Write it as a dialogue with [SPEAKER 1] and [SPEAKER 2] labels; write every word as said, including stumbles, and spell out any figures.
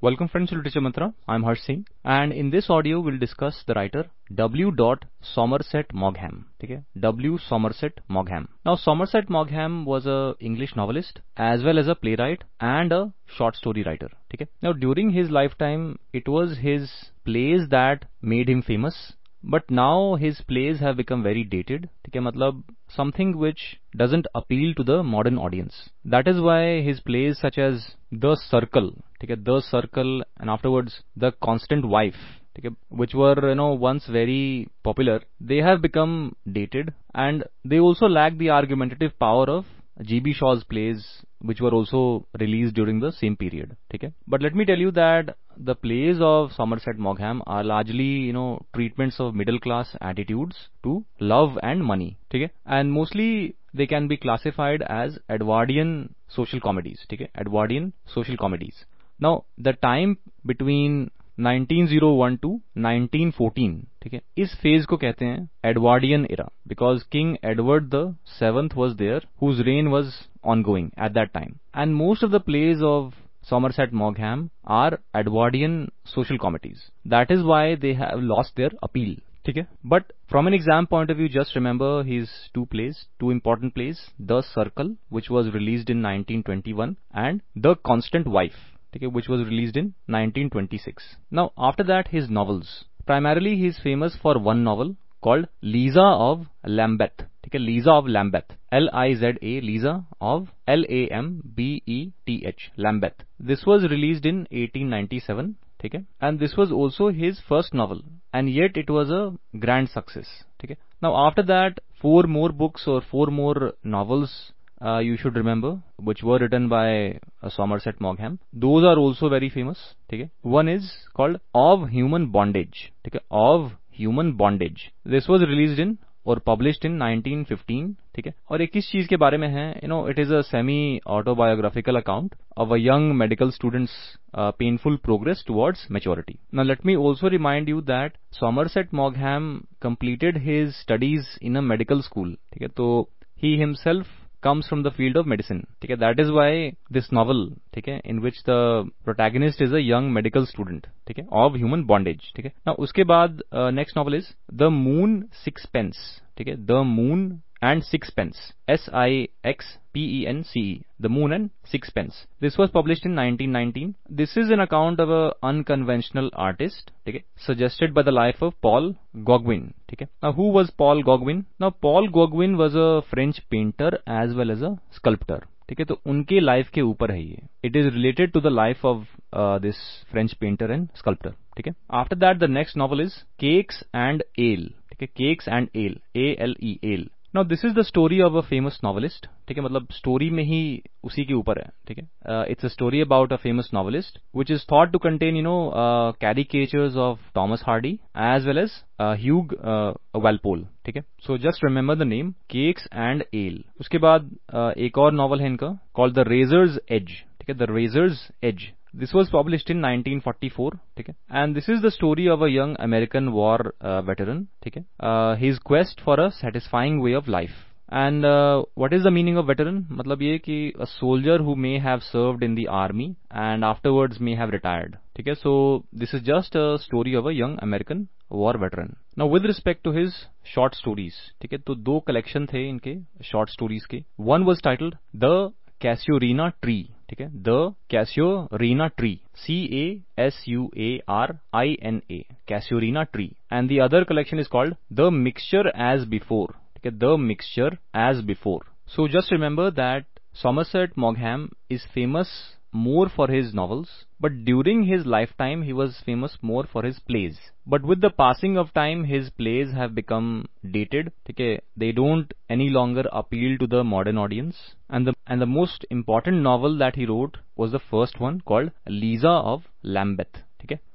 [SPEAKER 1] Welcome friends to Literature Mantra. I'm Harsh Singh, and in this audio we'll discuss the writer W. Somerset Maugham. Okay, W. Somerset Maugham. Now Somerset Maugham was a English novelist as well as a playwright and a short story writer. Okay. Now during his lifetime, it was his plays that made him famous. But now his plays have become very dated. ठीक है, मतलब something which doesn't appeal to the modern audience. That is why his plays such as The Circle, ठीक है, The Circle, and afterwards The Constant Wife, ठीक है, which were you know once very popular, they have become dated, and they also lack the argumentative power of G B Shaw's plays, which were also released during the same period. Okay? But let me tell you that the plays of Somerset Maugham are largely, you know, treatments of middle class attitudes to love and money. Okay? And mostly they can be classified as Edwardian social comedies. Okay? Edwardian social comedies. Now, the time between nineteen oh one to nineteen fourteen, ठीक है, इस phase को कहते हैं Edwardian era, because king Edward the seventh was there, whose reign was ongoing at that time, and most of the plays of Somerset Maugham are Edwardian social comedies. That is why they have lost their appeal. ठीक है, but from an exam point of view, just remember his two plays, two important plays, The Circle, which was released in nineteen twenty-one, and The Constant Wife, okay, which was released in nineteen twenty-six. Now, after that, his novels. Primarily, he is famous for one novel called Liza of Lambeth. Okay, Liza of Lambeth. L I Z A, Liza of L A M B E T H, Lambeth. This was released in eighteen ninety-seven. Okay, and this was also his first novel, and yet it was a grand success. Okay. Now, after that, four more books or four more novels Uh, you should remember, which were written by uh, Somerset Maugham. Those are also very famous. Okay? One is called Of Human Bondage. Okay? Of Human Bondage. This was released in or published in nineteen fifteen. ठीक है, और एक किस चीज के बारे में है, you know, it is a semi autobiographical account of a young medical student's uh, painful progress towards maturity. Now let me also remind you that Somerset Maugham completed his studies in a medical school. ठीक है, तो he himself comes from the field of medicine. Okay, that is why this novel, okay, in which the protagonist is a young medical student, okay, of human bondage. Okay. Now, उसके बाद uh, next novel is The Moon Sixpence. Okay, The Moon and Sixpence. S I X P E N C E. The Moon and Sixpence. This was published in nineteen nineteen. This is an account of an unconventional artist, okay, suggested by the life of Paul Gauguin. Okay. Now, who was Paul Gauguin? Now, Paul Gauguin was a French painter as well as a sculptor. ठीक है, तो उनके life के ऊपर है ये. It is related to the life of this French painter and sculptor. ठीक है. After that the next novel is Cakes and Ale. ठीक है, Cakes and Ale, A L E L. Now this is the story of a famous novelist. ठीक है, मतलब story में ही उसी के ऊपर है. ठीक है, it's a story about a famous novelist which is thought to contain, you know, uh, caricatures of Thomas Hardy as well as uh, Hugh uh, Walpole. ठीक है, so just remember the name Cakes and Ale. उसके बाद uh, एक और novel है इनका called The Razor's Edge. ठीक है, The Razor's Edge. This was published in nineteen forty-four, ठीक है, and this is the story of a young American war uh, veteran, ठीक है, uh, his quest for a satisfying way of life. And uh, what is the meaning of veteran? मतलब ये कि a soldier who may have served in the army and afterwards may have retired. ठीक है, so this is just a story of a young American war veteran. Now with respect to his short stories, ठीक है, तो दो collection थे इनके short stories के. One was titled The Casuarina Tree. ठीक है, The Casuarina Tree, C A S U A R I N A, Casuarina Tree, and the other collection is called The Mixture as Before. ठीक है, The Mixture as Before. So just remember that Somerset Maugham is famous more for his novels, but during his lifetime he was famous more for his plays. But with the passing of time, his plays have become dated. Okay, they don't any longer appeal to the modern audience. And the and the most important novel that he wrote was the first one called Liza of Lambeth. Okay.